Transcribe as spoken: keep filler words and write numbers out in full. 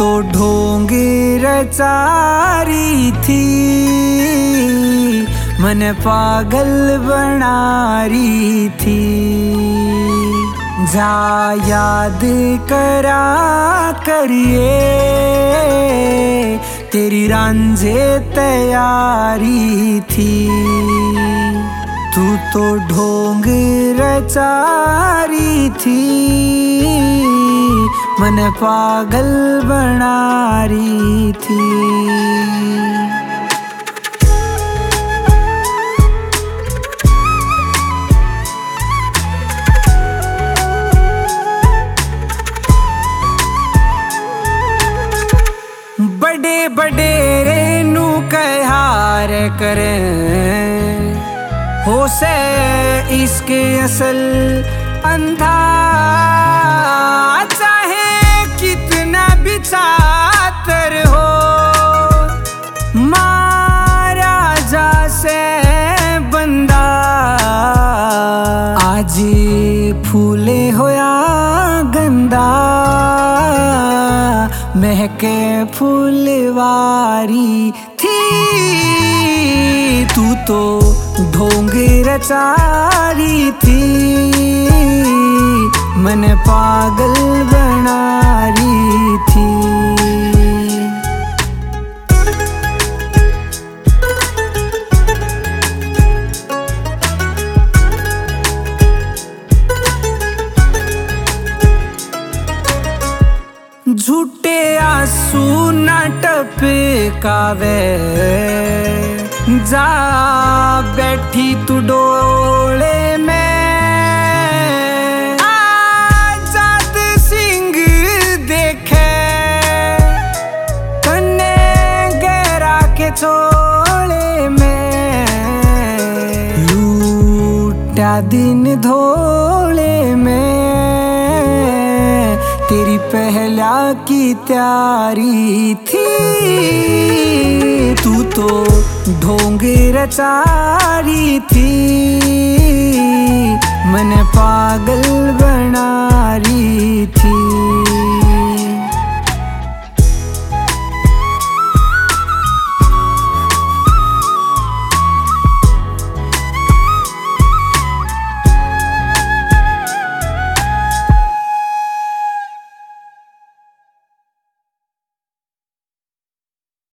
तो ढोंग रचा रही थी, मन पागल बना रही थी। जा याद करा करिए तेरी रांझे तैयारी थी। तू तो ढोंग रचा रही थी, मन पागल बना रही थी। बड़े बड़े रेनू कहार करें हो से इसके असल अंधा, चाहे कितना भी चातर हो मारा जा से बंदा। आज फूले होया गंदा, महके फुलवारी थी। तू तो ढोंग रचा रही थी, मन पागल बना रही थी। झूठे आंसू न टपकावे, जा बैठी तू डोले में। आजाद सिंह देखे कन्ने गहरा के छोड़े में, लूटा दिन धोले में। तेरी पहला की तैयारी थी, तू तो ढोंग रचा रही थी, मन पागल बना रही थी।